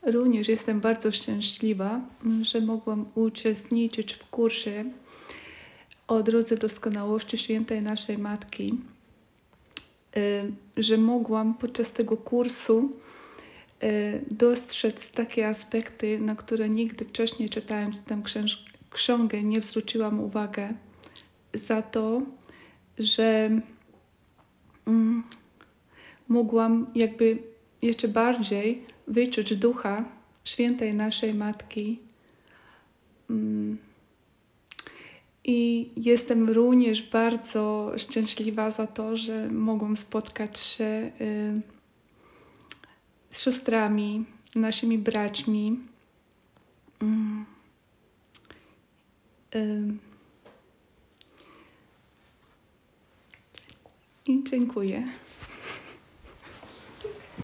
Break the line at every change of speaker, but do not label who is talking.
Również jestem bardzo szczęśliwa, że mogłam uczestniczyć w kursie o drodze doskonałości świętej naszej Matki, że mogłam podczas tego kursu dostrzec takie aspekty, na które nigdy wcześniej czytając tę książkę nie zwróciłam uwagi, za to, że mogłam jakby jeszcze bardziej wyczuć ducha świętej naszej Matki. I jestem również bardzo szczęśliwa za to, że mogłam spotkać się z siostrami, naszymi braćmi. I dziękuję.